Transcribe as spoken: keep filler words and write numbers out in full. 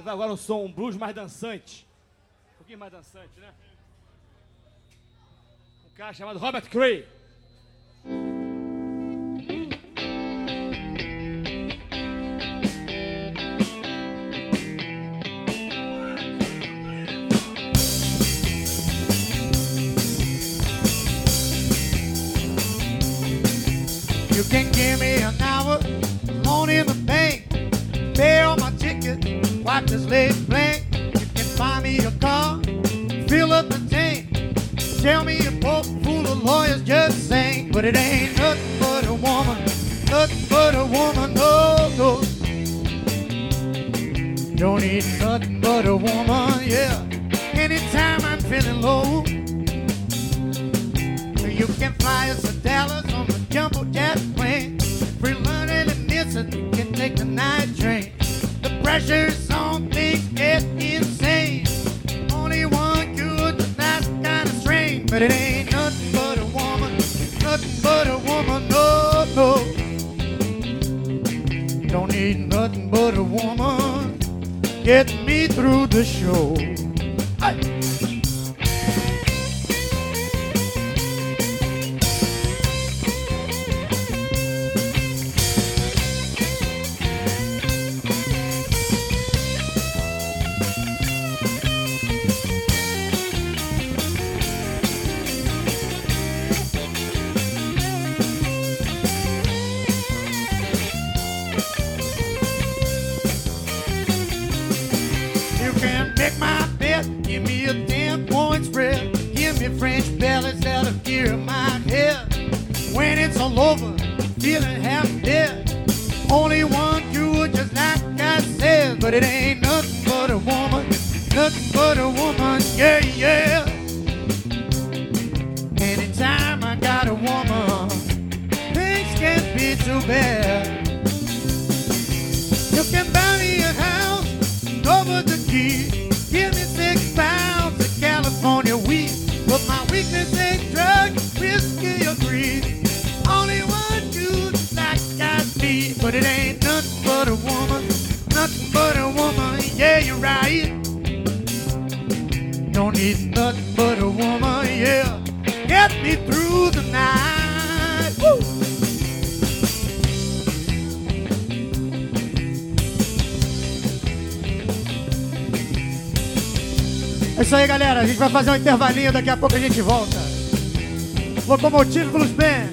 gravar agora um som, um blues mais dançante. Um pouquinho mais dançante, né? Um cara chamado Robert Cray. You can give me an hour, loan in the bank, pay all my ticket, wipe this leg blank. You can buy me a car, fill up the tank, tell me a boat full of lawyers just sing. But it ain't nothing but a woman, nothing but a woman, no, no. Don't need nothing but a woman, yeah. Anytime I'm feeling low, you can fly us to Dallas on the jumbo jet plane. Free London and Nielsen can take the night train. The pressure's on, things get insane. Only one good, that's kind of strange. But it ain't nothing but a woman, nothing but a woman, no, no. Don't need nothing but a woman, get me through the show. Hey. Make my bed, give me a ten point spread, give me French bellies that'll gear my head. When it's all over, feeling half dead, only one cure, just like I said. But it ain't nothing but a woman, nothing but a woman, yeah, yeah. Anytime I got a woman, things can't be too bad. You can buy me a house over the key, give me six pounds of California weed. But my weakness ain't drug, whiskey, or greed. Only one dude like I me. But it ain't nothing but a woman, nothing but a woman, yeah, you're right. Don't need nothing but a woman, yeah. Get me through the night. Woo! É isso aí, galera. A gente vai fazer um intervalinho, daqui a pouco a gente volta. Locomotive Blues Band.